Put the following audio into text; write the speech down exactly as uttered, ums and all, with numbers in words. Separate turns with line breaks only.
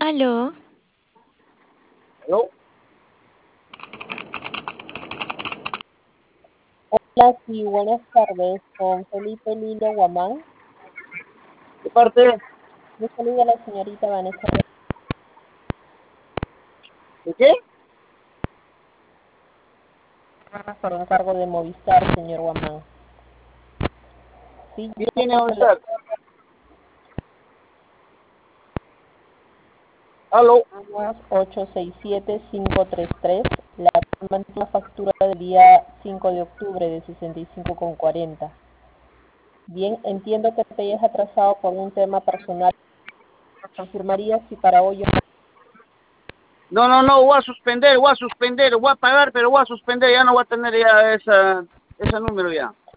Aló.
¿Aló?
Hola, sí, buenas tardes, con Felipe Lilia Guamán.
¿De parte?
Me saluda la señorita Vanessa
¿De qué?
Ramos por encargo de Movistar, señor Guamán. Sí,
¿Qué
yo
tiene
tengo la
usted? ¿Aló?
ocho seis siete cinco tres tres, la última factura del día cinco de octubre de sesenta y cinco con cuarenta. Bien, entiendo que te hayas atrasado por un tema personal. Confirmaría si para hoy...
No, no, no, voy a suspender, voy a suspender, voy a pagar, pero voy a suspender, ya no voy a tener ya esa, ese número ya.